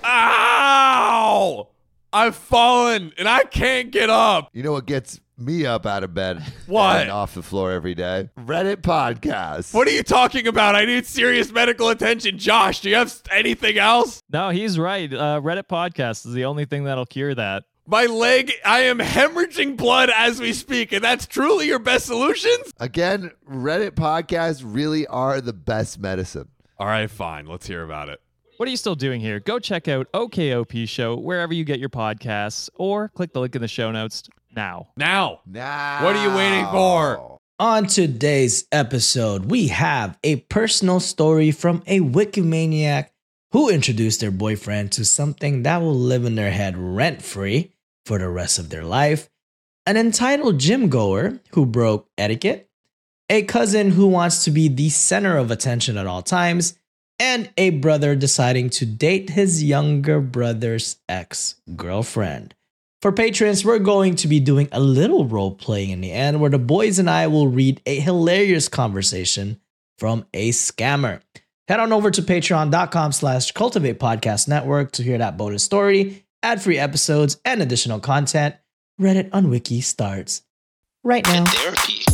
Ow! I've fallen and I can't get up. You know what gets me up out of bed What? and off the floor every day? Reddit podcast. What are you talking about? I need serious medical attention. Josh, do you have anything else? No, he's right. Reddit podcast is the only thing that'll cure that. My leg, I am hemorrhaging blood as we speak, and that's truly your best solutions? Again, Reddit podcasts really are the best medicine. All right, fine. Let's hear about it. What are you still doing here? Go check out OKOP Show wherever you get your podcasts, or click the link in the show notes now. Now. Now. What are you waiting for? On today's episode, we have a personal story from a Wikimaniac who introduced their boyfriend to something that will live in their head rent-free for the rest of their life, an entitled gym goer who broke etiquette, a cousin who wants to be the center of attention at all times, and a brother deciding to date his younger brother's ex-girlfriend. For patrons, we're going to be doing a little role-playing in the end where the boys and I will read a hilarious conversation from a scammer. Head on over to patreon.com/Cultivate Podcast Network to hear that bonus story, ad-free episodes, and additional content. Reddit on Wiki starts right now. Therapy.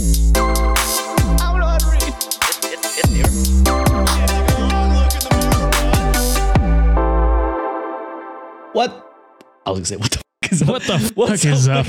What? I was gonna say, what the fuck is What the what's fuck is up?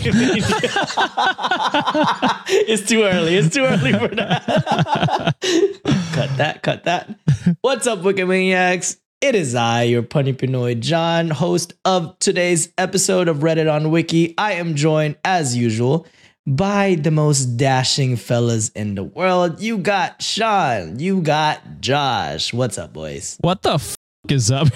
It's too early. It's too early for that. Cut that. What's up, Wikimaniacs? It is I, your punny Pinoy John, host of today's episode of Reddit on Wiki. I am joined, as usual, by the most dashing fellas in the world. You got Sean. You got Josh. What's up, boys? What the fuck is up?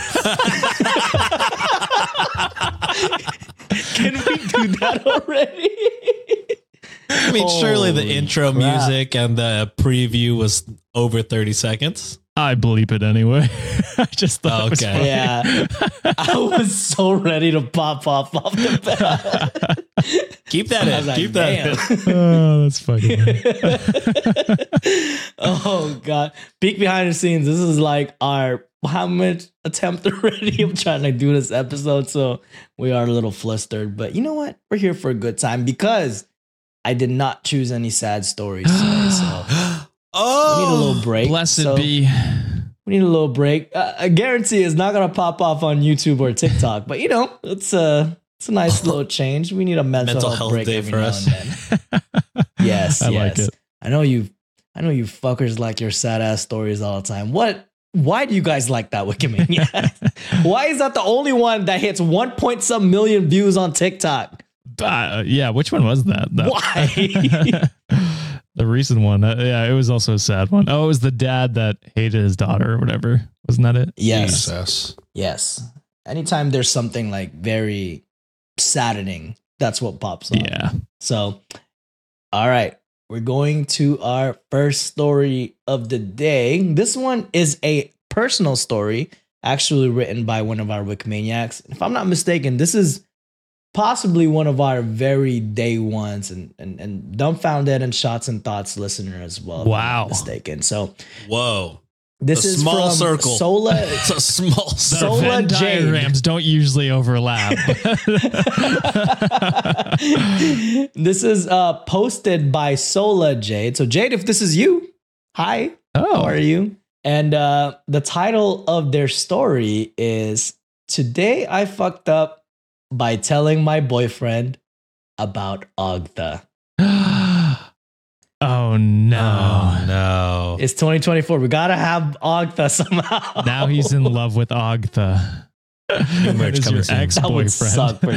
Can we do that already? I mean, surely the Holy intro crap. music and the preview was over 30 seconds. I bleep it anyway. I just thought it was Okay. funny. Yeah. I was so ready to pop off the bat. Keep that I in. was like, Keep that in. damn. Oh, that's funny. Oh, God. Peek behind the scenes. This is like our how much attempt already of trying to do this episode. So we are a little flustered. But you know what? We're here for a good time because I did not choose any sad stories today. So we need a little break. Blessed So be. we need a little break. I guarantee it's not going to pop off on YouTube or TikTok. But, you know, it's a nice little change. We need a mental health break day every for now us. and then. Yes, I yes. like it. I know you fuckers like your sad ass stories all the time. Why do you guys like that, Wikimania? Why is that the only one that hits 1.some million views on TikTok? Yeah, which one was that? Why? The recent one. Yeah, it was also a sad one. Oh, it was the dad that hated his daughter or whatever. Wasn't that it? Yes. Jesus. Yes. Anytime there's something like very saddening, that's what pops up. Yeah. So, all right. We're going to our first story of the day. This one is a personal story, actually written by one of our Wikimaniacs. If I'm not mistaken, this is possibly one of our very day ones and dumbfounded and shots and thoughts listener as well. If I'm Wow. not mistaken. So Whoa. this A is small from circle. Sola. It's a small The Sola Venn Jade. diagrams don't usually overlap. This is posted by Sola Jade. So Jade, if this is you, hi. Oh. How are you? And the title of their story is Today I Fucked Up by Telling My Boyfriend About Agda. Oh no. Oh, no. It's 2024. We gotta have Agda somehow. Now he's in love with Agtha. New merch That is coming your soon. That would suck for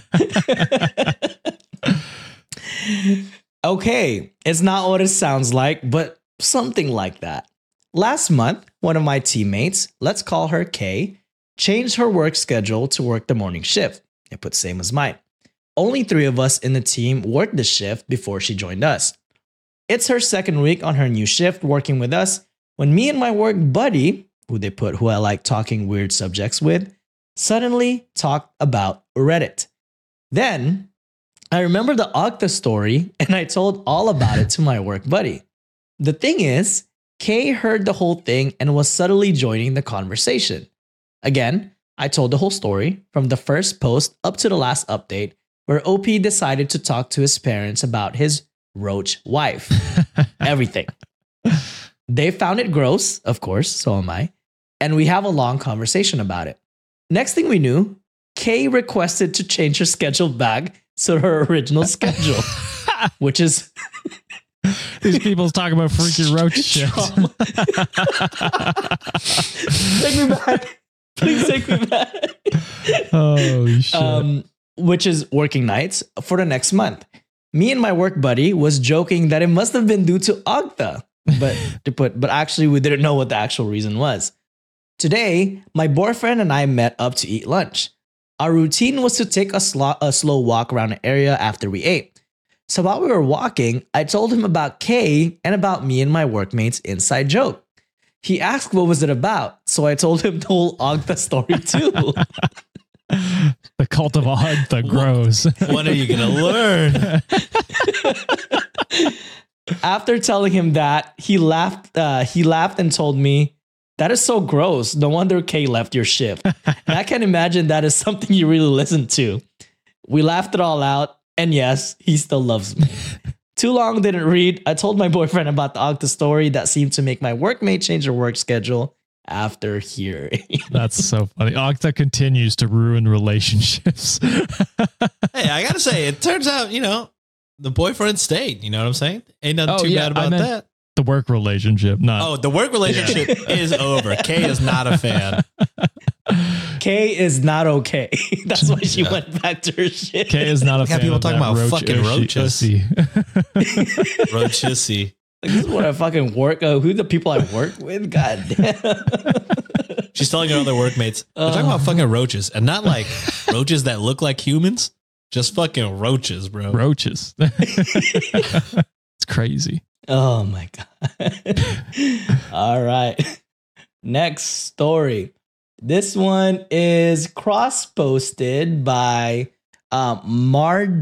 Jade. Okay, it's not what it sounds like, but something like that. Last month, one of my teammates, let's call her Kay, changed her work schedule to work the morning shift. It put same as mine. Only 3 of us in the team worked the shift before she joined us. It's her second week on her new shift working with us when me and my work buddy, who I like talking weird subjects with, suddenly talked about Reddit. Then I remember the Agda story and I told all about it to my work buddy. The thing is, Kay heard the whole thing and was subtly joining the conversation. Again, I told the whole story from the first post up to the last update, where OP decided to talk to his parents about his roach wife. Everything. They found it gross, of course, so am I. And we have a long conversation about it. Next thing we knew, Kay requested to change her schedule back to her original schedule, which is These people's talking about freaky roach shit. Take me back. Please take me back. Oh shit. Which is working nights for the next month. Me and my work buddy was joking that it must have been due to Agtha, but actually we didn't know what the actual reason was. Today, my boyfriend and I met up to eat lunch. Our routine was to take a slow walk around the area after we ate. So while we were walking, I told him about Kay and about me and my workmates' inside joke. He asked what was it about, so I told him the whole Agtha story too. The cult of Agtha grows. When are you gonna learn? After telling him that, he laughed and told me, "That is so gross. No wonder Kay left your shift." And I can imagine that is something you really listen to. We laughed it all out, and yes, he still loves me. Too long didn't read. I told my boyfriend about the Agtha story that seemed to make my workmate change her work schedule after hearing. That's so funny. Agtha continues to ruin relationships. Hey, I gotta say, it turns out, the boyfriend stayed. You know what I'm saying? Ain't nothing too bad about that. The work relationship, not. Oh, the work relationship is over. Kay is not a fan. Kay is not okay. That's why she went back to her shit. Kay is not a fan. People of talking that about fucking roaches. Roachissy. Like, this is what I fucking work. Who the people I work with? God damn. She's telling her other workmates, they're talking about fucking roaches, and not like roaches that look like humans, just fucking roaches, bro. Roaches. It's crazy. Oh my God. All right. Next story. This one is cross-posted by Mary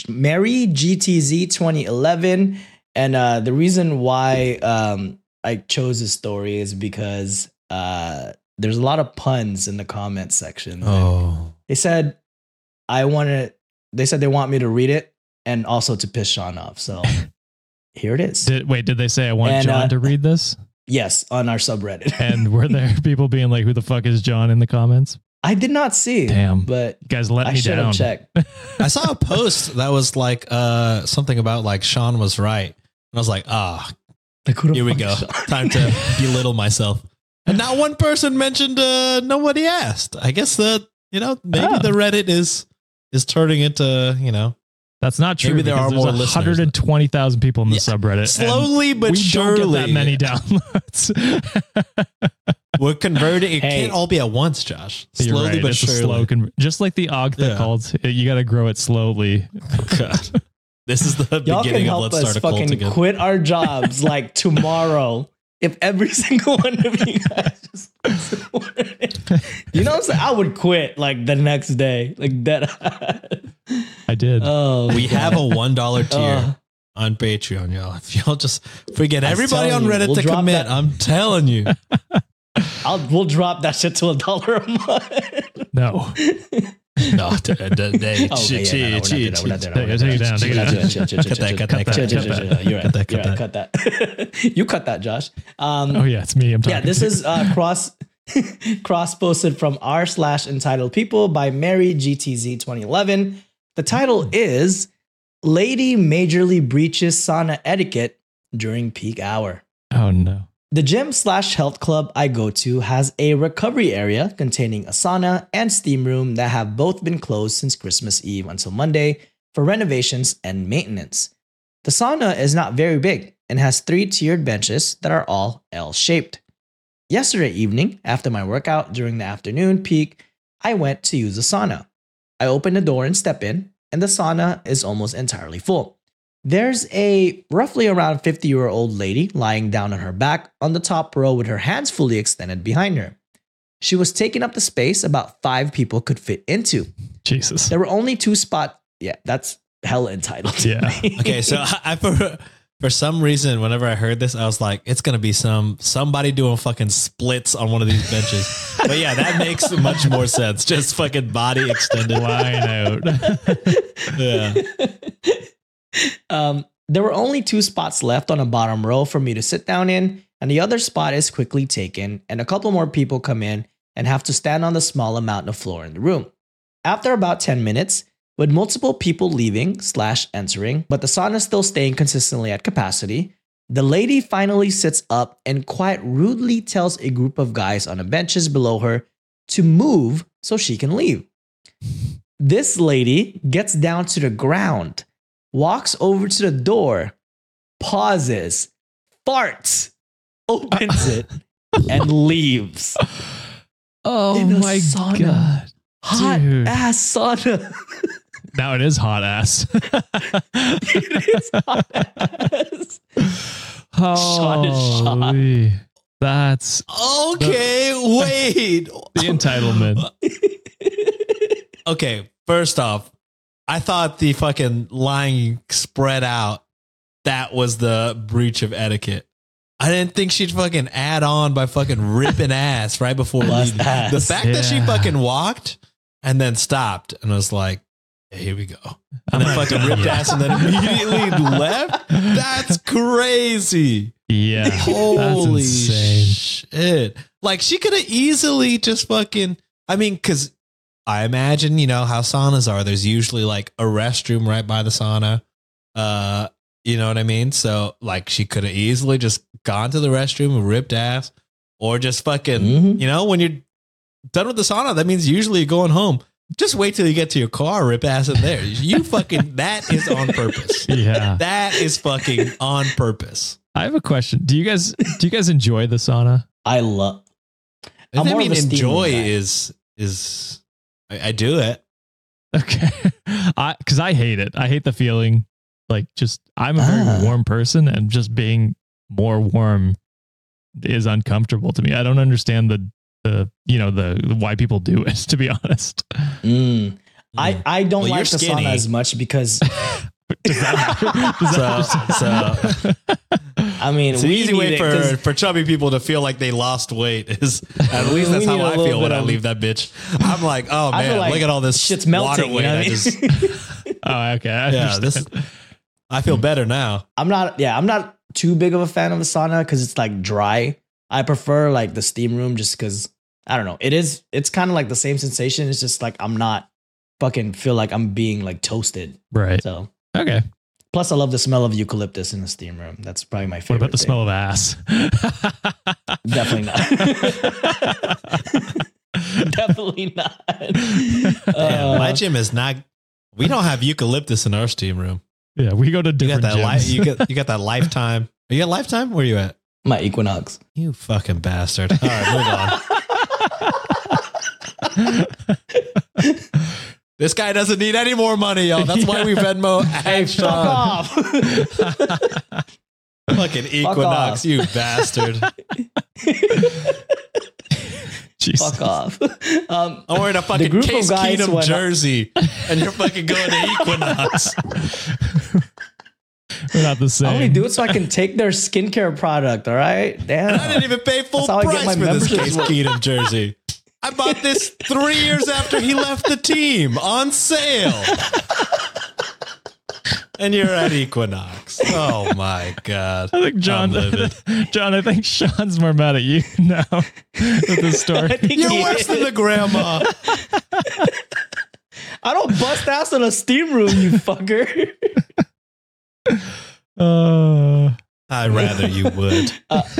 GTZ 2011. And the reason why I chose this story is because there's a lot of puns in the comment section. Oh. They said they want me to read it and also to piss Sean off. So here it is. Did they say I want John to read this? Yes, on our subreddit. And were there people being like, who the fuck is John in the comments? I did not see. Damn. But you guys let I me should down. have checked. I saw a post that was like something about like Sean was right. And I was like, here we go. Time to belittle myself. And not one person mentioned nobody asked. I guess that, maybe the Reddit is turning into, That's not true. Maybe there are more listeners. 120,000 people in the subreddit. Slowly but we surely. don't get that many downloads. We're converting. It Hey. can't all be at once, Josh. You're Slowly right. but It's a surely. slow just like the Agtha cult, you got to grow it slowly. God. This is the Y'all can beginning of help Let's us Start a Cult fucking again. quit our jobs like tomorrow. If every single one of you guys just you know what I'm saying? I would quit like the next day. Like that. I did. Oh, We have a $1 tier Uh. on Patreon, y'all. If y'all just forget I was everybody on telling you, Reddit we'll to drop commit, that- I'm telling you. we'll drop that shit to $1 a month. No. No, We're not doing that. We're not doing that. Take it down. Take it down. You're right. Cut that. You cut that, Josh. Oh yeah, it's me. I'm talking. Yeah, this is cross posted from r/entitled people by Mary GTZ 2011. The title is Lady Majorly Breaches Sauna Etiquette During Peak Hour. Oh no. The gym/health club I go to has a recovery area containing a sauna and steam room that have both been closed since Christmas Eve until Monday for renovations and maintenance. The sauna is not very big and has 3 tiered benches that are all L-shaped. Yesterday evening, after my workout during the afternoon peak, I went to use the sauna. I open the door and step in, and the sauna is almost entirely full. There's a roughly around 50-year-old lady lying down on her back on the top row with her hands fully extended behind her. She was taking up the space about 5 people could fit into. Jesus. There were only 2 spots. Yeah, that's hella entitled. Yeah. Okay, so For some reason, whenever I heard this, I was like, it's gonna be somebody doing fucking splits on one of these benches. But yeah, that makes much more sense. Just fucking body extended. Line out. Yeah. There were only 2 spots left on the bottom row for me to sit down in, and the other spot is quickly taken, and a couple more people come in and have to stand on the small amount of floor in the room. After about 10 minutes, with multiple people leaving/entering, but the sauna still staying consistently at capacity, the lady finally sits up and quite rudely tells a group of guys on the benches below her to move so she can leave. This lady gets down to the ground, walks over to the door, pauses, farts, opens it, and leaves. Oh In a my sauna. God. Hot Dude. ass sauna. Now it is hot ass. It is hot ass. Holy. That's Okay, wait. the entitlement. Okay, first off, I thought the fucking lying spread out, that was the breach of etiquette. I didn't think she'd fucking add on by fucking ripping ass right before Bust leaving. ass. The fact that she Yeah. fucking walked and then stopped and was like, "Yeah, here we go." And then fucking ripped ass and then immediately left. That's crazy. Yeah. Holy that's insane. shit. Like she could have easily just fucking, I mean, cause I imagine, you know, how saunas are. There's usually like a restroom right by the sauna. You know what I mean? So like she could have easily just gone to the restroom and ripped ass, or just fucking, Mhm. you know, when you're done with the sauna, that means usually you're going home. Just wait till you get to your car, rip ass in there. You fucking, that is on purpose. Yeah. That is fucking on purpose. I have a question. Do you guys enjoy the sauna? I love. I I'm more mean, of a steam enjoy guy. is I do it. Okay. Because I hate it. I hate the feeling. Like, just, I'm a very warm person, and just being more warm is uncomfortable to me. I don't understand the why people do it, to be honest. I don't Well, you're like the skinny. sauna as much because Does that- I mean It's an we easy need way it 'cause for chubby people to feel like they lost weight. Is at least that's We how need a I little feel when bit I of- leave that bitch. I'm like, oh I feel man, like look at all this shit's melting. water weight. You know what I I mean? just, Oh, okay. I yeah, understand. I feel better now. I'm not too big of a fan of the sauna because it's like dry. I prefer like the steam room just because I don't know. It's kind of like the same sensation. It's just like I'm not fucking feel like I'm being like toasted. Right. So Okay. plus I love the smell of eucalyptus in the steam room. That's probably my What favorite. about the thing. smell of ass? Definitely not. Definitely not. Damn, my gym is not. We don't have eucalyptus in our steam room. Yeah, we go to You different got that. gyms. You got that Lifetime. Are you at Lifetime? Where are you at? My Equinox. You fucking bastard. All right, move on. This guy doesn't need any more money, y'all. That's why we Venmo. Hey, Fuck Sean. off. Fucking Equinox, off. you bastard. Jesus. Fuck off. I'm wearing a fucking group of Case guys Keenum went- jersey, and you're fucking going to Equinox. We're not the same. I only do it so I can take their skincare product. All right, damn. I didn't even pay full That's how I get price my for this membership. Case Keenum jersey. I bought this 3 years after he left the team on sale. And you're at Equinox. Oh my God. I think I'm livid. John, I think Sean's more mad at you now with this story. I think You're he worse is. than the grandma. I don't bust ass in a steam room, you fucker. I'd rather you would.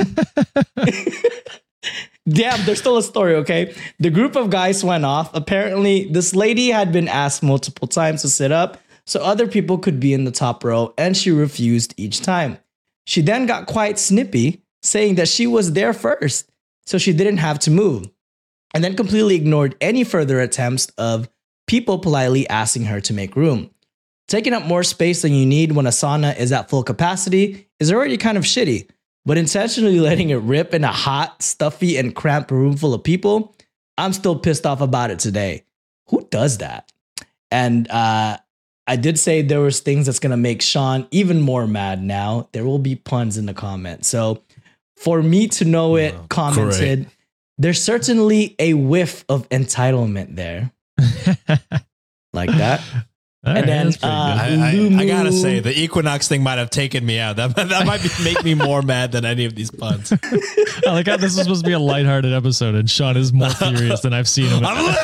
Damn, there's still a story, okay? The group of guys went off. Apparently, this lady had been asked multiple times to sit up so other people could be in the top row, and she refused each time. She then got quite snippy, saying that she was there first, so she didn't have to move, and then completely ignored any further attempts of people politely asking her to make room. Taking up more space than you need when a sauna is at full capacity is already kind of shitty, but intentionally letting it rip in a hot, stuffy, and cramped room full of people, I'm still pissed off about it today. Who does that? And I did say there was things that's going to make Sean even more mad now. There will be puns in the comments. So for me to know it, commented, there's certainly a whiff of entitlement there. Like that. And then I gotta say, the Equinox thing might have taken me out. That might make me more mad than any of these puns. I like how this was supposed to be a lighthearted episode, and Sean is more furious than I've seen him.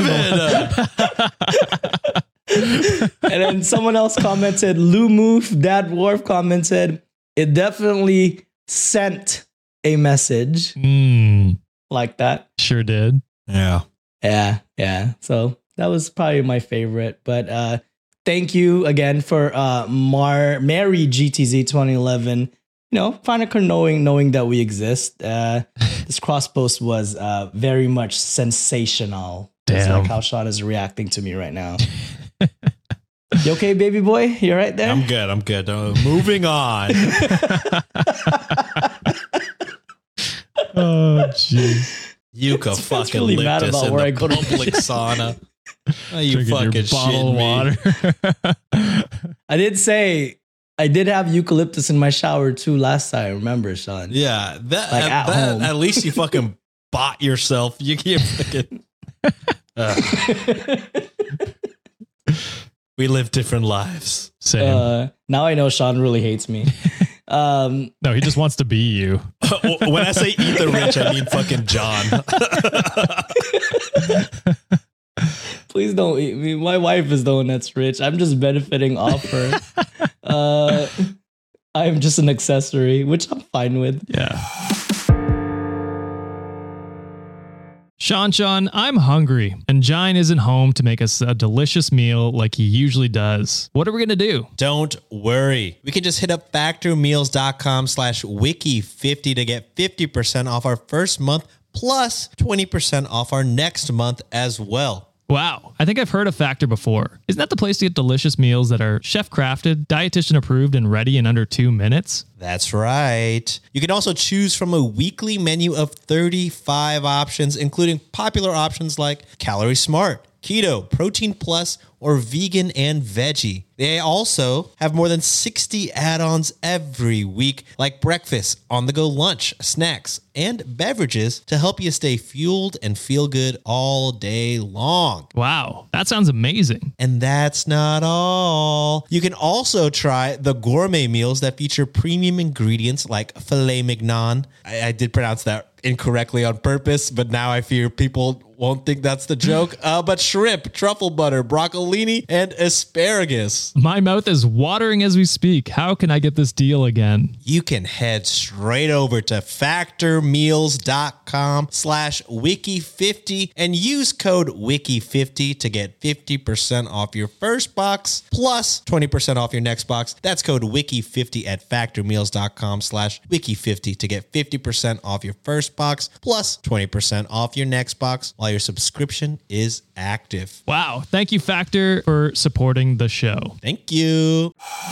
And then someone else commented, Lumoof, Dad Wharf commented, it definitely sent a message like that. Sure did. Yeah. So that was probably my favorite. But thank you again for Mary GTZ 2011. You know, kind of knowing that we exist. This cross post was very much sensational. It's like how Sean is reacting to me right now. You okay, baby boy? You right there? I'm good. Moving on. Oh, jeez. Yuka fucking really licked mad us about in where I the go to public sauna. Oh, you Drinking fucking your bottle of water. I did say I did have eucalyptus in my shower too last time. Remember, Sean? Yeah, that Like at home. at least you fucking bought yourself. You can't fucking. We live different lives. Same. Now I know Sean really hates me. No, he just wants to be you. When I say eat the rich, I mean fucking John. Please don't eat me. My wife is the one that's rich. I'm just benefiting off her. I'm just an accessory, which I'm fine with. Yeah. Sean, I'm hungry, and Jine isn't home to make us a delicious meal like he usually does. What are we going to do? Don't worry. We can just hit up factormeals.com/wiki50 to get 50% off our first month plus 20% off our next month as well. Wow, I think I've heard of Factor before. Isn't that the place to get delicious meals that are chef crafted, dietitian approved, and ready in under 2 minutes? That's right. You can also choose from a weekly menu of 35 options, including popular options like Calorie Smart, Keto, Protein Plus, or Vegan and Veggie. They also have more than 60 add-ons every week, like breakfast, on-the-go lunch, snacks, and beverages to help you stay fueled and feel good all day long. Wow, that sounds amazing. And that's not all. You can also try the gourmet meals that feature premium ingredients like filet mignon. I did pronounce that incorrectly on purpose, but now I fear people won't think that's the joke. But shrimp, truffle butter, broccolini, and asparagus. My mouth is watering as we speak. How can I get this deal again? You can head straight over to factormeals.com/wiki50 and use code wiki50 to get 50% off your first box plus 20% off your next box. That's code wiki50 at factormeals.com/wiki50 to get 50% off your first box plus 20% off your next box while your subscription is active. Wow, thank you, Factor, for supporting the show. Thank you.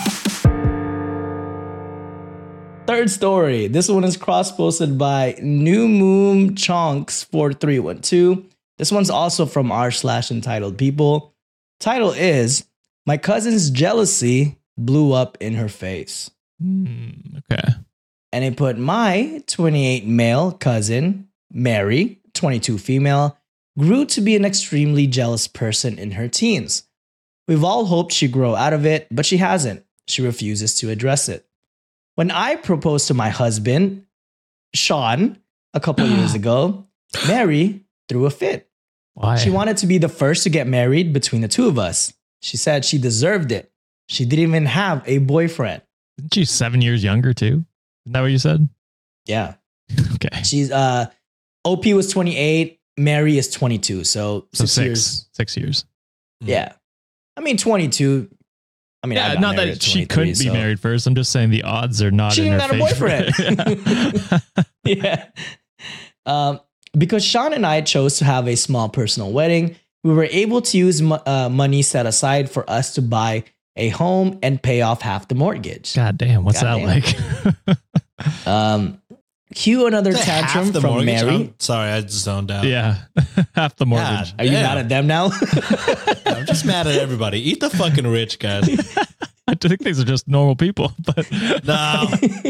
Third story. This one is cross-posted by New Moon Chonks 4312. This one's also from r/entitled people. Title is, My Cousin's Jealousy Blew Up in Her Face. Okay. And they put, my 28 male cousin, Mary, 22 female, grew to be an extremely jealous person in her teens. We've all hoped she'd grow out of it, but she hasn't. She refuses to address it. When I proposed to my husband, Sean, a couple years ago, Mary threw a fit. Why? She wanted to be the first to get married between the two of us. She said she deserved it. She didn't even have a boyfriend. Isn't she 7 years younger too? Isn't that what you said? Yeah. Okay. She's OP was 28, Mary is 22, so 6 years. 6 years. Yeah. I mean 22. I mean, I got not married that at she 23, couldn't be married first. I'm just saying the odds are not She in ain't her got a favor. boyfriend. Yeah. Because Sean and I chose to have a small personal wedding, we were able to use money set aside for us to buy a home and pay off half the mortgage. God damn, what's that like? Cue another Is it half tantrum the from mortgage? Mary. I'm sorry, I just zoned out. Yeah. Half the mortgage. God. Are you Yeah. mad at them now? I'm just mad at everybody. Eat the fucking rich, guys. I think these are just normal people, but No.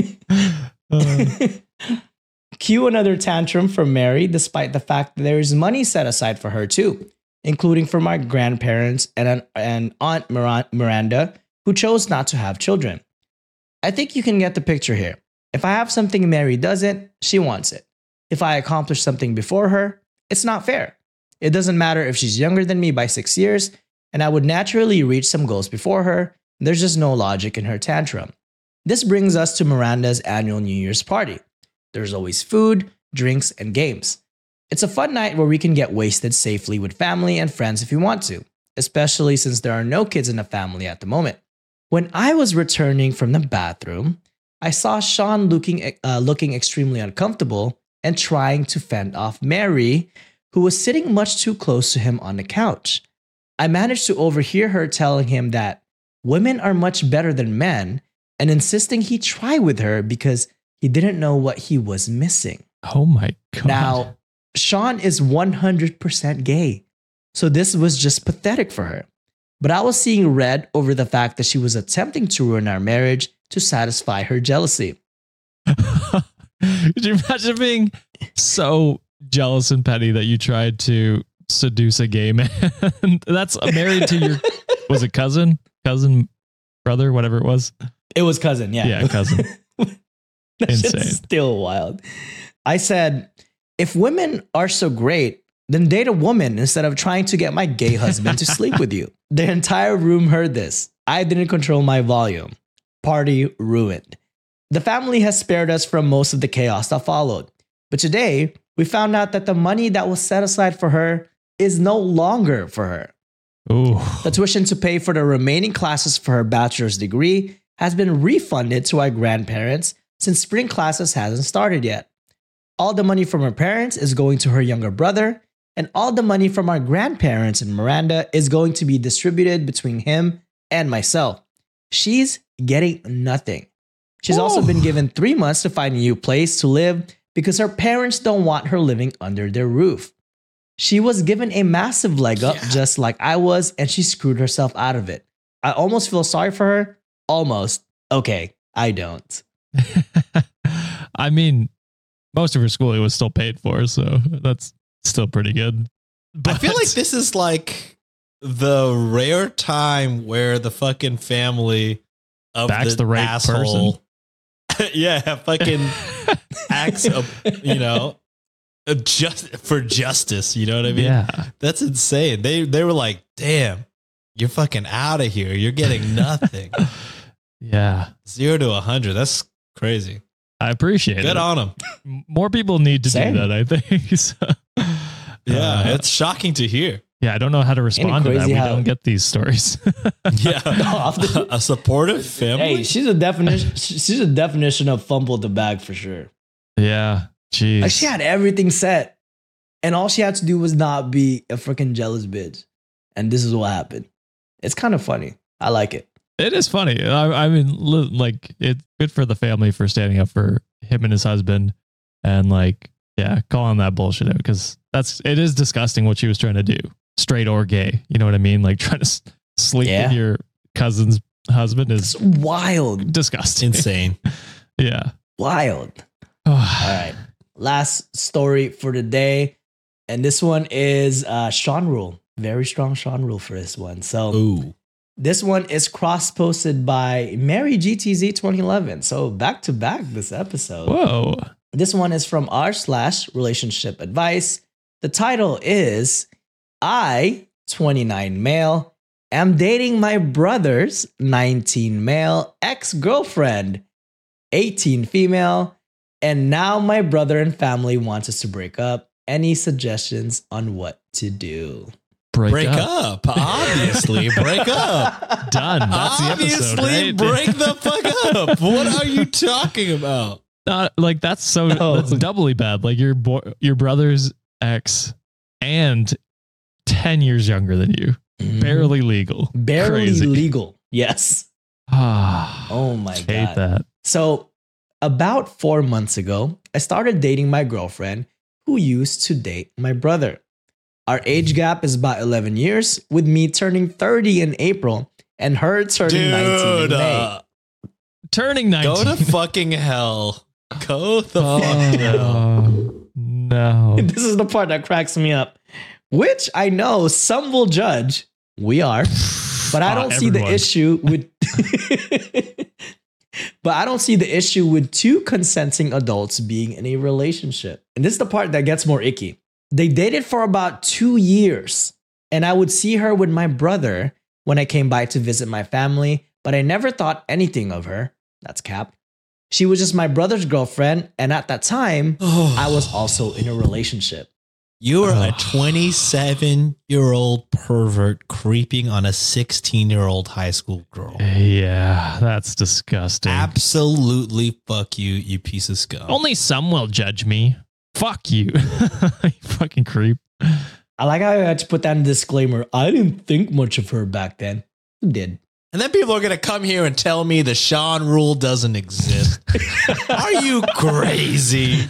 Cue another tantrum from Mary, despite the fact that there is money set aside for her too, including for my grandparents and Aunt Miranda, who chose not to have children. I think you can get the picture here. If I have something Mary doesn't, she wants it. If I accomplish something before her, it's not fair. It doesn't matter if she's younger than me by 6 years, and I would naturally reach some goals before her. There's just no logic in her tantrum. This brings us to Miranda's annual New Year's party. There's always food, drinks, and games. It's a fun night where we can get wasted safely with family and friends if we want to, especially since there are no kids in the family at the moment. When I was returning from the bathroom, I saw Sean looking extremely uncomfortable and trying to fend off Mary, who was sitting much too close to him on the couch. I managed to overhear her telling him that women are much better than men and insisting he try with her because he didn't know what he was missing. oh my God. Now, Sean is 100% gay, so this was just pathetic for her. But I was seeing red over the fact that she was attempting to ruin our marriage to satisfy her jealousy. Could you imagine being so jealous and petty that you tried to seduce a gay man? That's married to your, was it cousin, brother, whatever it was? It was cousin, yeah. Yeah, cousin. That shit's Insane. still wild. I said, if women are so great, then date a woman instead of trying to get my gay husband to sleep with you. The entire room heard this. I didn't control my volume. Party ruined. The family has spared us from most of the chaos that followed. But today, we found out that the money that was set aside for her is no longer for her. Ooh. The tuition to pay for the remaining classes for her bachelor's degree has been refunded to our grandparents since spring classes hasn't started yet. All the money from her parents is going to her younger brother, and all the money from our grandparents and Miranda is going to be distributed between him and myself. She's getting nothing. She's also been given 3 months to find a new place to live because her parents don't want her living under their roof. She was given a massive leg up just like I was, and she screwed herself out of it. I almost feel sorry for her. Almost. Okay, I don't. I mean, most of her schooling was still paid for, so that's still pretty good. I feel like this is like the rare time where the fucking family of Backs the right asshole, yeah, fucking acts, just for justice. You know what I mean? Yeah. That's insane. They were like, damn, you're fucking out of here. You're getting nothing. Yeah. 0 to 100. That's crazy. I appreciate it. Good on them. More people need to Same. do that, I think. So, Yeah, it's shocking to hear. yeah, I don't know how to respond to that. crazy We how- don't get these stories. Yeah, a supportive family. Hey, she's a definition. She's a definition of fumbled the bag for sure. Yeah. Jeez. Like she had everything set, and all she had to do was not be a freaking jealous bitch. And this is what happened. It's kind of funny. I like it. It is funny. I mean, like, it's good for the family for standing up for him and his husband, and like, yeah, calling that bullshit out, because it is disgusting what she was trying to do, straight or gay. You know what I mean? Like trying to sleep with your cousin's husband is It's wild. disgusting. Insane. Yeah. Wild. All right. Last story for the day. And this one is Sean Rule. Very strong Sean Rule for this one. So Ooh. this one is cross-posted by Mary GTZ 2011. So back to back this episode. Whoa. This one is from r/relationship advice. The title is I, 29 male, am dating my brother's 19 male ex-girlfriend, 18 female, and now my brother and family wants us to break up. Any suggestions on what to do? Break up. Obviously, break up. Done. That's the episode, Obviously, right? break the fuck up. What are you talking about? Like that's that's doubly bad. Like your brother's ex and 10 years younger than you. Barely legal. Barely Crazy. legal. Yes. Ah, Oh my hate God. that. So About 4 months ago, I started dating my girlfriend who used to date my brother. Our age gap is about 11 years, with me turning 30 in April and her turning 19 in May. Turning 19. Go to fucking hell. Go the fuck hell. No. This is the part that cracks me up, which I know some will judge. We are, but I don't see the issue with. But I don't see the issue with two consenting adults being in a relationship. And this is the part that gets more icky. They dated for about 2 years, and I would see her with my brother when I came by to visit my family, but I never thought anything of her. That's cap. She was just my brother's girlfriend, and at that time, I was also in a relationship. You are a 27-year-old pervert creeping on a 16-year-old high school girl. Yeah, that's disgusting. Absolutely fuck you, you piece of scum. Only some will judge me. Fuck you. You fucking creep. I like how I had to put that in disclaimer. I didn't think much of her back then. Who did? And then people are going to come here and tell me the Sean rule doesn't exist. Are you crazy?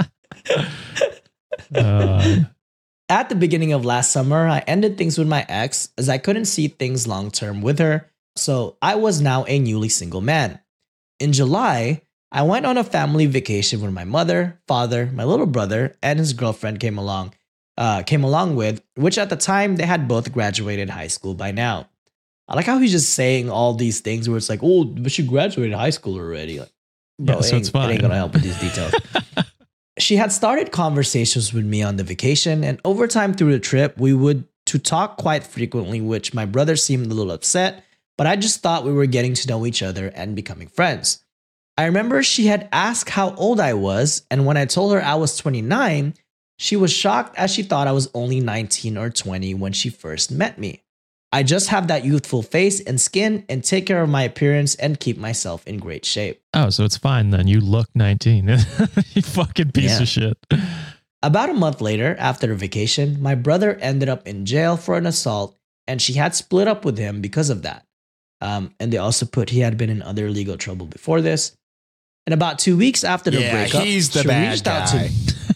At the beginning of last summer, I ended things with my ex as I couldn't see things long term with her, so I was now a newly single man. In July, I went on a family vacation with my mother, father, my little brother, and his girlfriend came along with, which at the time they had both graduated high school by now. I like how he's just saying all these things where it's like, oh, but she graduated high school already. Like, bro, yeah, so it's fine. It ain't gonna help with these details. She had started conversations with me on the vacation, and over time through the trip, we would to talk quite frequently, which my brother seemed a little upset, but I just thought we were getting to know each other and becoming friends. I remember she had asked how old I was, and when I told her I was 29, she was shocked as she thought I was only 19 or 20 when she first met me. I just have that youthful face and skin and take care of my appearance and keep myself in great shape. Oh, so it's fine then. You look 19. You fucking piece of shit. About a month later, after the vacation, my brother ended up in jail for an assault, and she had split up with him because of that. And they also put he had been in other legal trouble before this. And about 2 weeks after the breakup, he's the she bad reached guy. out to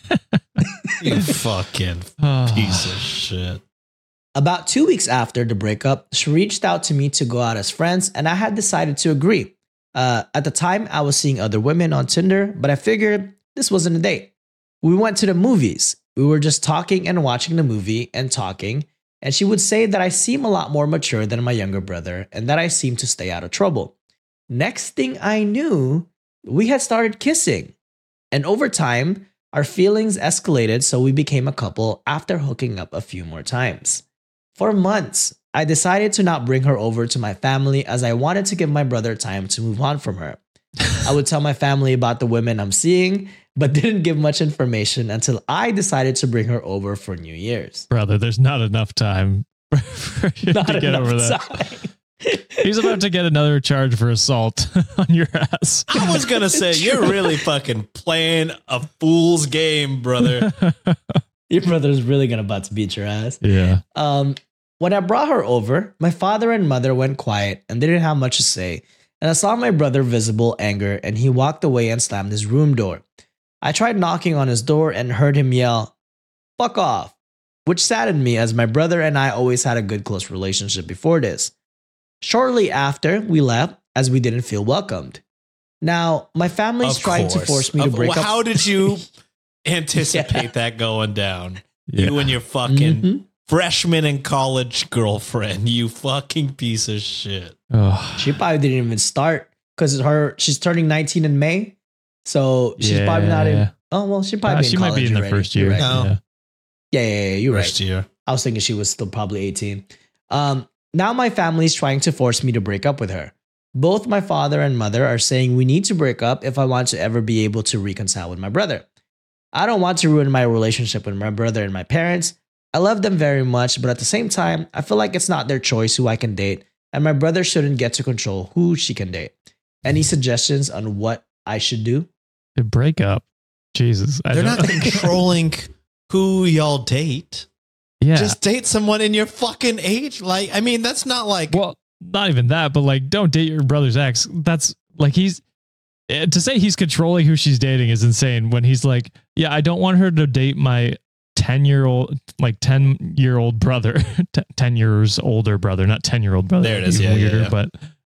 You fucking piece of shit. About 2 weeks after the breakup, she reached out to me to go out as friends, and I had decided to agree. At the time, I was seeing other women on Tinder, but I figured this wasn't a date. We went to the movies. We were just talking and watching the movie and talking, and she would say that I seem a lot more mature than my younger brother and that I seem to stay out of trouble. Next thing I knew, we had started kissing. And over time, our feelings escalated, so we became a couple after hooking up a few more times. For months, I decided to not bring her over to my family as I wanted to give my brother time to move on from her. I would tell my family about the women I'm seeing, but didn't give much information until I decided to bring her over for New Year's. Brother, there's not enough time for you to get over that. Time. He's about to get another charge for assault on your ass. I was going to say, you're really fucking playing a fool's game, brother. Your brother's really about to beat your ass. Yeah. When I brought her over, my father and mother went quiet and didn't have much to say, and I saw my brother visible anger, and he walked away and slammed his room door. I tried knocking on his door and heard him yell, "Fuck off," which saddened me as my brother and I always had a good close relationship before this. Shortly after, we left as we didn't feel welcomed. Now, my family's trying to force me to break up. How did you anticipate that going down? Yeah. You and your fucking freshman in college girlfriend, you fucking piece of shit. Oh. She probably didn't even start because she's turning 19 in May. So she's probably not in. Oh, well, she probably she might be in the first year. Right. No. Yeah, you're first right. Year. I was thinking she was still probably 18. Now my family's trying to force me to break up with her. Both my father and mother are saying we need to break up if I want to ever be able to reconcile with my brother. I don't want to ruin my relationship with my brother and my parents. I love them very much, but at the same time, I feel like it's not their choice who I can date, and my brother shouldn't get to control who she can date. Any suggestions on what I should do? Break up. Jesus. They're not controlling who y'all date. Yeah. Just date someone in your fucking age. Like, I mean, that's not like. Well, not even that, but like, don't date your brother's ex. That's like, to say he's controlling who she's dating is insane when he's like, yeah, I don't want her to date my 10-year-old brother, 10 years older brother, not 10-year-old brother. There it is. Even Yeah, weirder, yeah. but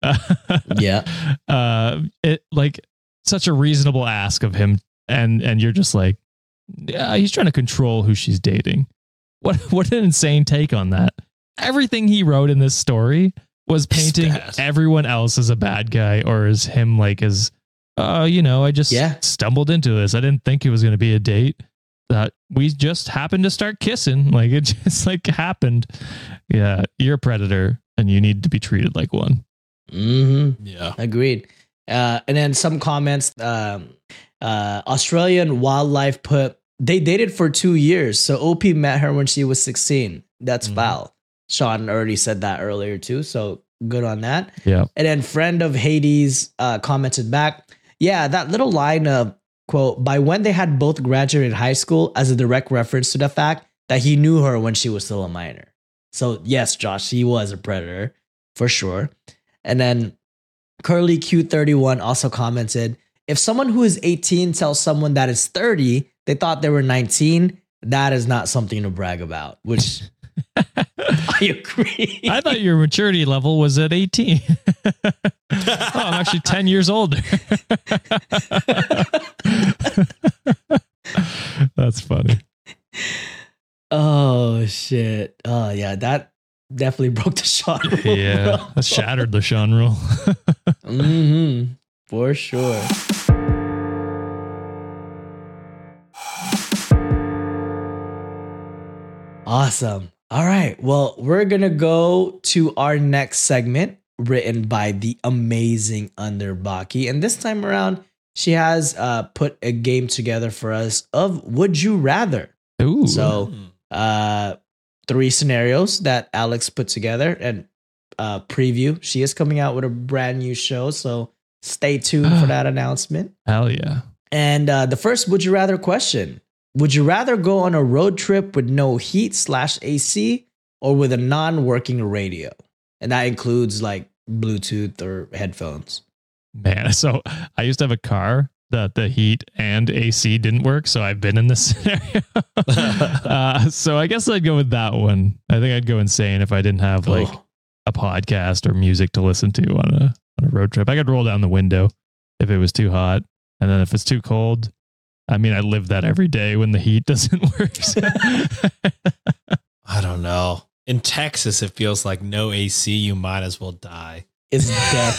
it like such a reasonable ask of him. And you're just like, yeah, he's trying to control who she's dating. What an insane take on that. Everything he wrote in this story was painting everyone else as a bad guy or as him like as, I just stumbled into this. I didn't think it was going to be a date. That we just happened to start kissing. Like it just like happened. Yeah, you're a predator and you need to be treated like one. Mm-hmm. Yeah. Agreed. And then some comments, Australian Wildlife put, they dated for 2 years. So OP met her when she was 16. That's foul. Sean already said that earlier too. So good on that. Yeah. And then friend of Hades commented back, yeah, that little line of, quote, by when they had both graduated high school as a direct reference to the fact that he knew her when she was still a minor. So yes, Josh, he was a predator for sure. And then Curly Q31 also commented, if someone who is 18 tells someone that is 30, they thought they were 19, that is not something to brag about, which I agree. I thought your maturity level was at 18. I'm actually 10 years older. That's funny. Oh, shit. Oh, yeah. That definitely broke the Sean rule. Yeah. That shattered the Sean rule. For sure. Awesome. All right. Well, we're going to go to our next segment written by the amazing Underbaki. And this time around, she has put a game together for us of Would You Rather. Ooh. So 3 scenarios that Alex put together and preview. She is coming out with a brand new show. So stay tuned for that announcement. Hell yeah. And the first Would You Rather question. Would you rather go on a road trip with no heat/AC or with a non-working radio? And that includes like Bluetooth or headphones. Man, so I used to have a car that the heat and AC didn't work. So I've been in this scenario. So I guess I'd go with that one. I think I'd go insane if I didn't have like a podcast or music to listen to on a road trip. I could roll down the window if it was too hot. And then if it's too cold, I mean, I live that every day when the heat doesn't work. I don't know. In Texas, it feels like no AC, you might as well die. It's death.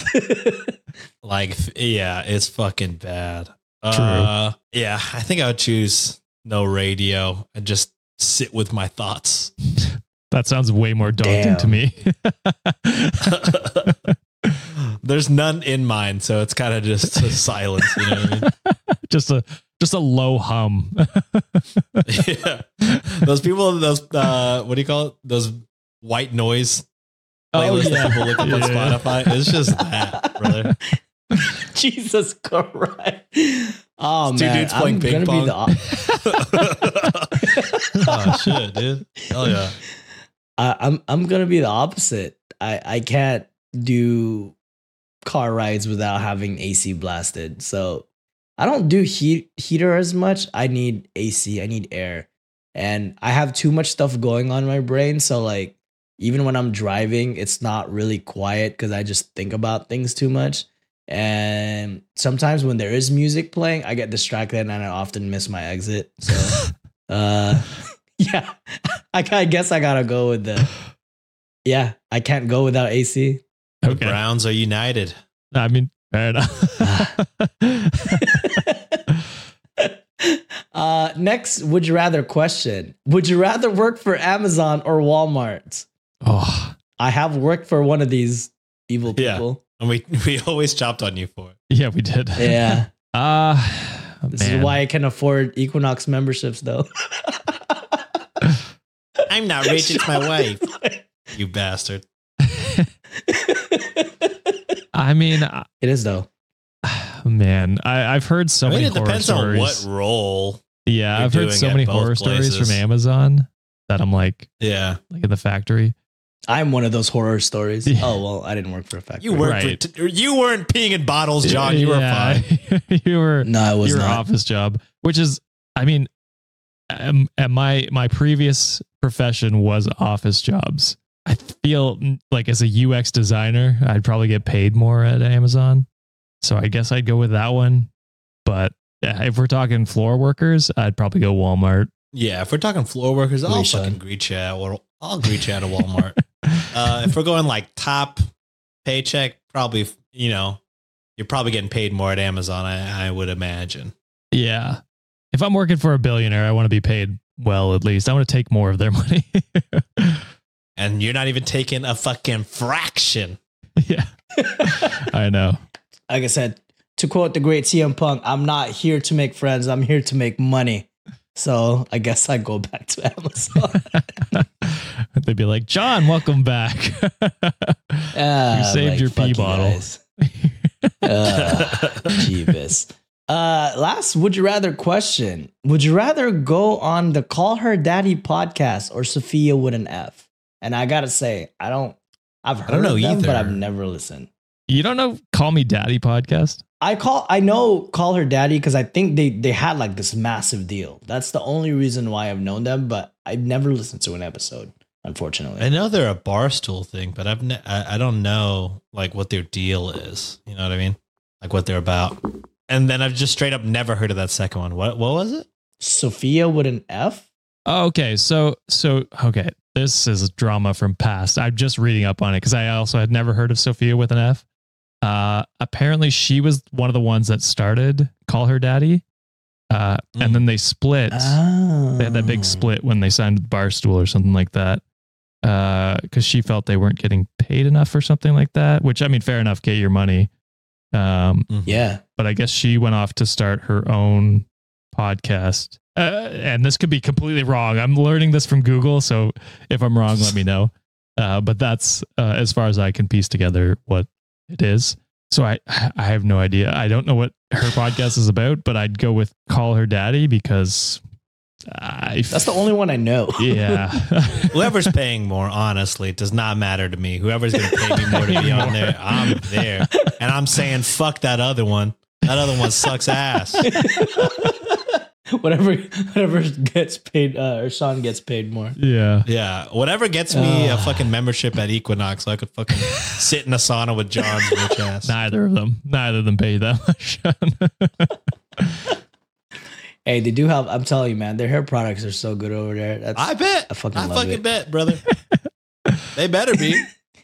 It's fucking bad. True. Yeah, I think I would choose no radio and just sit with my thoughts. That sounds way more daunting to me. There's none in mine, so it's kind of just a silence. You know what I mean? Just a low hum. Yeah, those people, what do you call it? Those white noise playlists that people look up on Spotify. It's just that, brother. Jesus Christ! Oh Two man, dudes playing I'm ping gonna pong. be the Oh shit, dude! Hell yeah! I'm gonna be the opposite. I can't do car rides without having AC blasted. So I don't do heater as much. I need AC. I need air, and I have too much stuff going on in my brain. So like, even when I'm driving, it's not really quiet because I just think about things too much. And sometimes when there is music playing, I get distracted and I often miss my exit. So, yeah, I guess I gotta go with I can't go without AC. The Browns are united. I mean, fair enough. Next, would you rather question? Would you rather work for Amazon or Walmart? Oh, I have worked for one of these evil people. And we always chopped on you for it. yeah, we did. Yeah. This man. is why I can afford Equinox memberships, though. I'm not rich, it's my wife. You bastard. I mean, It is, though. man, I've heard so many it horror depends stories. on what role. Yeah, you're I've heard doing so at many both horror stories places. from Amazon that I'm like Yeah. in the factory. I'm one of those horror stories. Yeah. Oh, well, I didn't work for a factory. You weren't peeing in bottles, John. You were fine. You were. No, I was your not. office job, which is, I mean, my previous profession was office jobs. I feel like as a UX designer, I'd probably get paid more at Amazon. So I guess I'd go with that one. But if we're talking floor workers, I'd probably go Walmart. Yeah, if we're talking floor workers, I'll fucking greet you at Walmart. If we're going like top paycheck, probably, you're probably getting paid more at Amazon, I would imagine. Yeah. If I'm working for a billionaire, I want to be paid well, at least. I want to take more of their money. And you're not even taking a fucking fraction. Yeah. I know. Like I said, to quote the great CM Punk, I'm not here to make friends. I'm here to make money. So I guess I go back to Amazon. They'd be like, John, welcome back. You saved your pee bottle. Jeebus. Last Would You Rather question. Would you rather go on the Call Her Daddy podcast or Sophia with an F? And I gotta say, I've heard of them, but I've never listened. You don't know Call Me Daddy podcast? I know Call Her Daddy because I think they had like this massive deal. That's the only reason why I've known them, but I've never listened to an episode, unfortunately. I know they're a Barstool thing, but I don't know like what their deal is. You know what I mean? Like what they're about. And then I've just straight up never heard of that second one. What was it? Sophia with an F? Oh, okay. So okay. This is drama from past. I'm just reading up on it because I also had never heard of Sophia with an F. Apparently she was one of the ones that started Call Her Daddy. And then they split. Oh. They had that big split when they signed with Barstool or something like that. Because she felt they weren't getting paid enough or something like that. Which, I mean, fair enough, get your money. Yeah. But I guess she went off to start her own podcast. And this could be completely wrong. I'm learning this from Google, so if I'm wrong, let me know. But that's as far as I can piece together what it is. So I have no idea. I don't know what her podcast is about, but I'd go with Call Her Daddy because that's the only one I know. Yeah. Whoever's paying more, honestly, it does not matter to me. Whoever's going to pay me more to be on there, I'm there. And I'm saying, fuck that other one. That other one sucks ass. Whatever gets paid, or Sean gets paid more. Yeah. Yeah. Whatever gets me a fucking membership at Equinox so I could fucking sit in a sauna with John's rich ass. Neither of them pay that much. Hey, they do have, I'm telling you, man, their hair products are so good over there. I bet. I fucking bet, brother. They better be.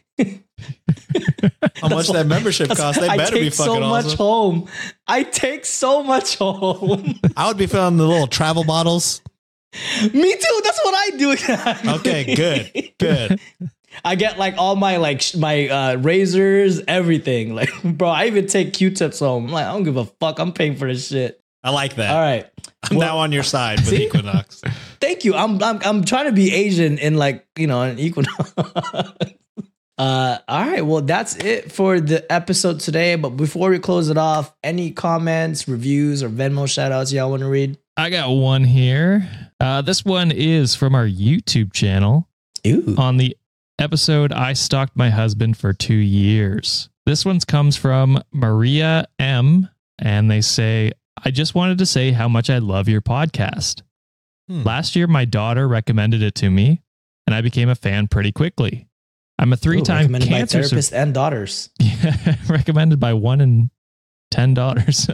How much that membership costs? They better be fucking awesome. I take so much home. I would be filling the little travel bottles. Me too. That's what I do. Okay, good. I get like all my my razors, everything. Like, bro, I even take Q-tips home. I'm like, I don't give a fuck. I'm paying for this shit. I like that. All right. I'm now on your side with Equinox. Thank you. I'm trying to be Asian in an Equinox. All right. Well, that's it for the episode today. But before we close it off, any comments, reviews, or Venmo shout outs y'all want to read? I got one here. This one is from our YouTube channel. Ooh. On the episode, I stalked my husband for 2 years. This one comes from Maria M. And they say, I just wanted to say how much I love your podcast. Last year, my daughter recommended it to me, and I became a fan pretty quickly. I'm a 3-time recommended cancer by therapists and daughters. Yeah, recommended by 1 in 10 daughters.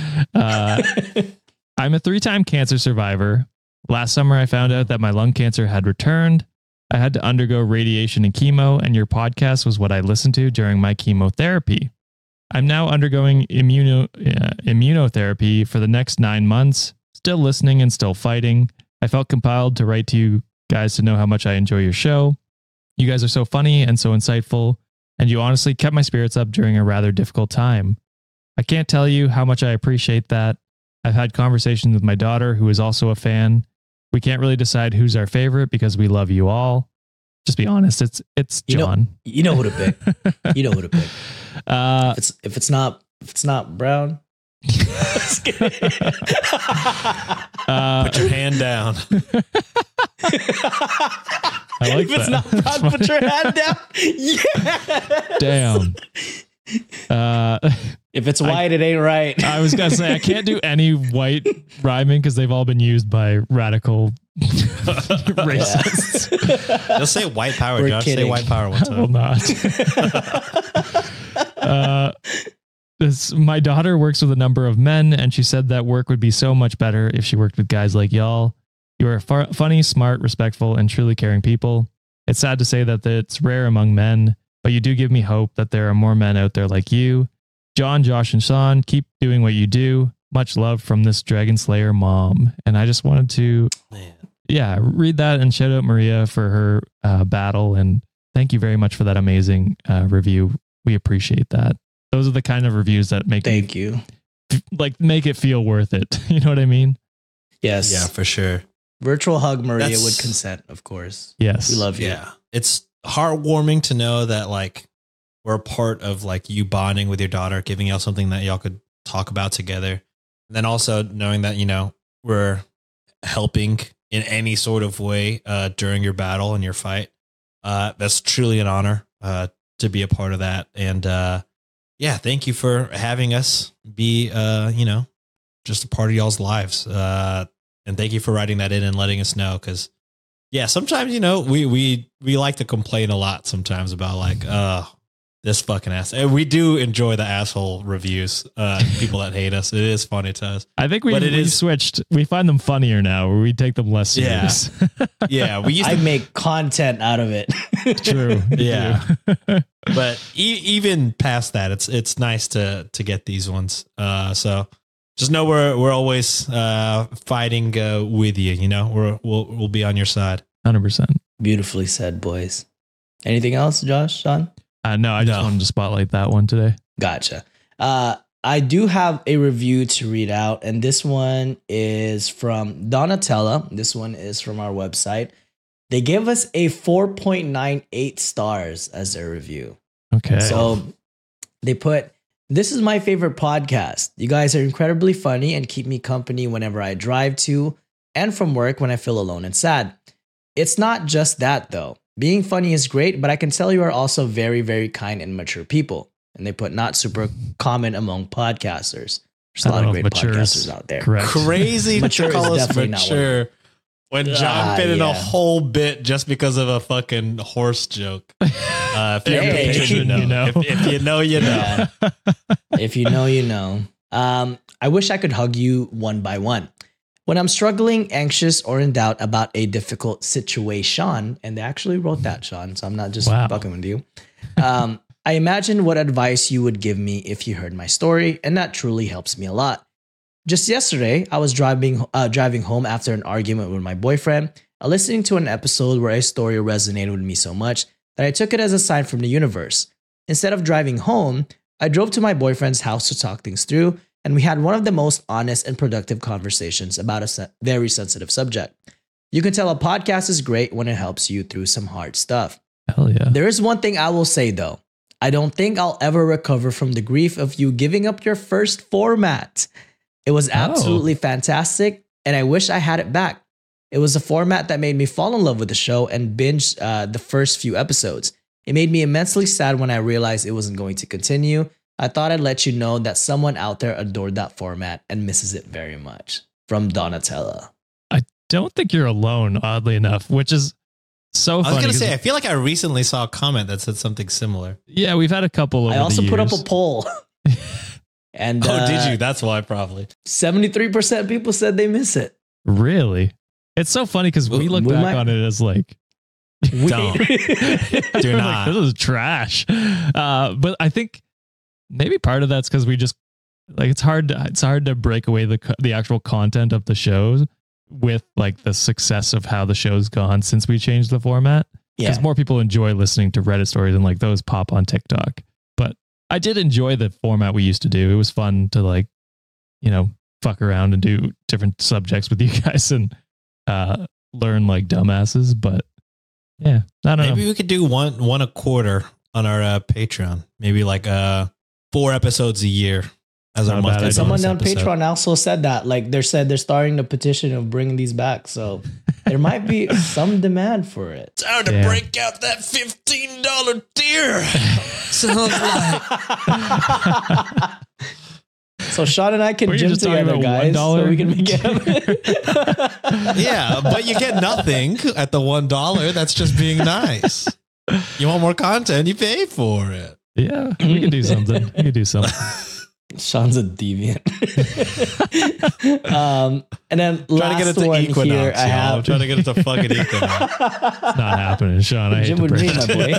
I'm a 3-time cancer survivor. Last summer, I found out that my lung cancer had returned. I had to undergo radiation and chemo, and your podcast was what I listened to during my chemotherapy. I'm now undergoing immunotherapy for the next 9 months, still listening and still fighting. I felt compelled to write to you guys to know how much I enjoy your show. You guys are so funny and so insightful, and you honestly kept my spirits up during a rather difficult time. I can't tell you how much I appreciate that. I've had conversations with my daughter, who is also a fan. We can't really decide who's our favorite because we love you all. Just be honest, it's John. You know who to pick. You know who to pick. If it's not Brown. Put your hand down. I like if it's that. not brown, put your hand down. Yeah. Damn. If it's white, it ain't right. I was gonna say I can't do any white rhyming because they've all been used by radical racists. Just say white power, We're Josh. kidding. Say white power one I will time. not. My daughter works with a number of men, and she said that work would be so much better if she worked with guys like y'all. You are funny, smart, respectful, and truly caring people. It's sad to say that it's rare among men, but you do give me hope that there are more men out there like you. John, Josh, and Sean, keep doing what you do. Much love from this Dragon Slayer mom. And I just wanted to, read that and shout out Maria for her battle. And thank you very much for that amazing review. We appreciate that. Those are the kind of reviews that make Thank you. Make it feel worth it. You know what I mean? Yes. Yeah, for sure. Virtual hug Maria would consent, of course. Yes. We love you. Yeah. It's heartwarming to know that like we're a part of like you bonding with your daughter, giving y'all something that y'all could talk about together. And then also knowing that, you know, we're helping in any sort of way during your battle and your fight. That's truly an honor to be a part of that. And thank you for having us be, just a part of y'all's lives. And thank you for writing that in and letting us know. Cause sometimes, you know, we like to complain a lot sometimes about like, this fucking ass. And we do enjoy the asshole reviews. People that hate us. It is funny to us. I think we switched. We find them funnier now, where we take them less serious. Yeah, we used I to make content out of it. True. Yeah. But even past that, it's nice to get these ones. So just know we're always fighting with you. You know, we'll be on your side. 100%. Beautifully said, boys. Anything else, Josh, Sean? No, I just wanted to spotlight that one today. Gotcha. I do have a review to read out, and this one is from Donatella. This one is from our website. They gave us a 4.98 stars as their review. Okay. So they put, "This is my favorite podcast. You guys are incredibly funny and keep me company whenever I drive to and from work when I feel alone and sad. It's not just that though. Being funny is great, but I can tell you are also very, very kind and mature people." And they put not super common among podcasters. There's a lot of great podcasters out there. Correct. Crazy Mature to call is us definitely not one of mature. When John fit in a yeah. whole bit just because of a fucking horse joke. If you're Hey. a patron, you know. If you know, you know. Yeah. If you know, you know. I wish I could hug you one by one. When I'm struggling, anxious, or in doubt about a difficult situation, and they actually wrote that, Sean, so I'm not just fucking with you. I imagine what advice you would give me if you heard my story, and that truly helps me a lot. Just yesterday, I was driving home after an argument with my boyfriend, listening to an episode where a story resonated with me so much that I took it as a sign from the universe. Instead of driving home, I drove to my boyfriend's house to talk things through, and we had one of the most honest and productive conversations about a very sensitive subject. You can tell a podcast is great when it helps you through some hard stuff. Hell yeah. There is one thing I will say though. I don't think I'll ever recover from the grief of you giving up your first format. It was absolutely fantastic, and I wish I had it back. It was a format that made me fall in love with the show and binge the first few episodes. It made me immensely sad when I realized it wasn't going to continue. I thought I'd let you know that someone out there adored that format and misses it very much. From Donatella. I don't think you're alone, oddly enough, which is so funny. I was going to say, I feel like I recently saw a comment that said something similar. Yeah, we've had a couple over I also the put up years. a poll. And did you? That's why probably. 73% people said they miss it. Really? It's so funny because we look back on it as like, Don't. Do not. Like, this is trash. But I think maybe part of that's because we just like it's hard to break away the actual content of the shows with like the success of how the show's gone since we changed the format. Because more people enjoy listening to Reddit stories and like those pop on TikTok. But I did enjoy the format we used to do. It was fun to like, you know, fuck around and do different subjects with you guys and learn like dumbasses. But yeah, I don't know. Maybe we could do one a quarter on our Patreon. Maybe like 4 episodes a year. as our Not a bad monthly idea. Someone bonus on episode. Patreon also said that. Like they're starting the petition of bringing these back. So there might be some demand for it. Time to Damn. break out that $15 tier. Sounds like. So Sean and I can Were you gym just talking together, about guys. So $1? we can get Yeah, but you get nothing at the $1. That's just being nice. You want more content, you pay for it. Yeah, we can do something. We can do something. Sean's a deviant. And then Trying to get last it to one Equinox. here, I I'm have. trying to get it to fucking Equinox. It's not happening, Sean. I hate Gym to with break me,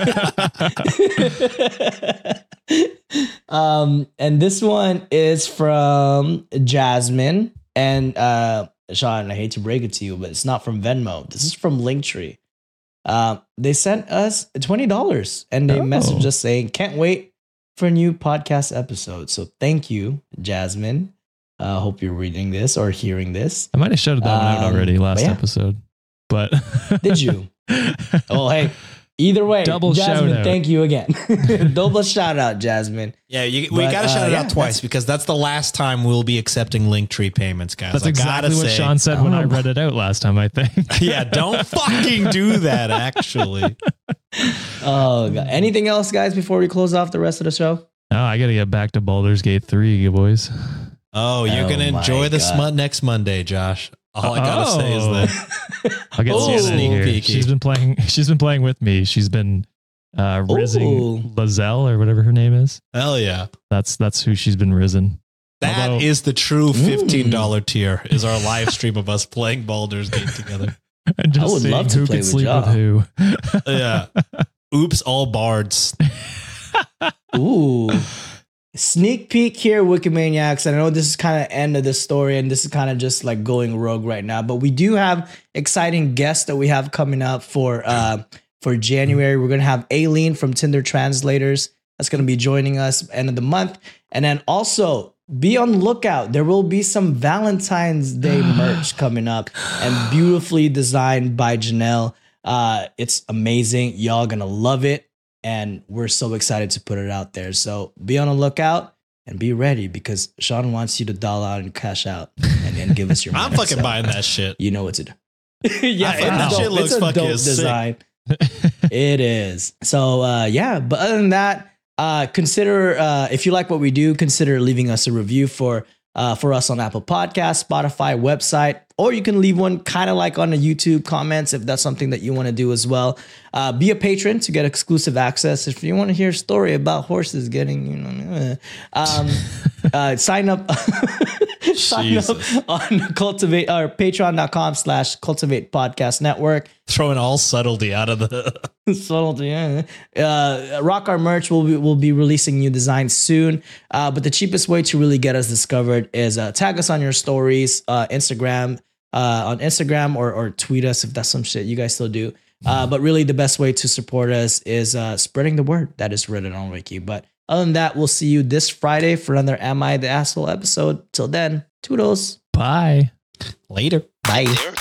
it. my boy. And this one is from Jasmine. And Sean, I hate to break it to you, but it's not from Venmo. This is from Linktree. They sent us $20 and they messaged us saying, can't wait for a new podcast episode. So thank you, Jasmine. Hope you're reading this or hearing this. I might have shouted that one out already last yeah. episode, but Did you? Oh, hey. Either way, Double Jasmine, shout out. thank you again. Double shout out, Jasmine. Yeah, we But, got to shout it yeah, out twice because that's the last time we'll be accepting Linktree payments, guys. That's I gotta exactly what say. Sean said when I read it out last time, I think. Yeah, don't fucking do that, actually. Oh, God. Anything else, guys, before we close off the rest of the show? No, I got to get back to Baldur's Gate 3, you boys. Oh, you're Oh going to my enjoy the God. smut next Monday, Josh. All I got to say is that. I'll get Oh, Sienna sneak here. peeky. She's been playing with me. She's been rizzing Ooh. Lazelle or whatever her name is. Hell yeah. That's who she's been rizzing. That is the true $15 tier, is our live stream of us playing Baldur's Gate together. And just I would seeing love to who play can with sleep Ja. with who. Yeah. Oops, all bards. Ooh. Sneak peek here, Wikimaniacs. And I know this is kind of end of the story and this is kind of just like going rogue right now, but we do have exciting guests that we have coming up for January. We're going to have Aileen from Tinder Translators. That's going to be joining us end of the month. And then also be on the lookout. There will be some Valentine's Day merch coming up and beautifully designed by Janelle. It's amazing. Y'all going to love it. And we're so excited to put it out there. So be on the lookout and be ready because Sean wants you to doll out and cash out and then give us your money. I'm fucking So buying that shit. you know what to do. Yeah, That shit looks it's a fucking dope sick. design. It is. So yeah, but other than that, consider if you like what we do, consider leaving us a review for us on Apple Podcasts, Spotify, website, or you can leave one kind of like on the YouTube comments if that's something that you want to do as well. Be a patron to get exclusive access. If you want to hear a story about horses getting, sign up. Sign up on Cultivate or patreon.com/Cultivate Podcast Network. Throwing all subtlety out of the. Subtlety, yeah. Rock our merch. We'll be releasing new designs soon. But the cheapest way to really get us discovered is tag us on your stories, Instagram, on Instagram or tweet us if that's some shit you guys still do. But really the best way to support us is spreading the word that is written on Wiki. But other than that, we'll see you this Friday for another Am I the Asshole episode. Till then, toodles. Bye. Later. Bye. There's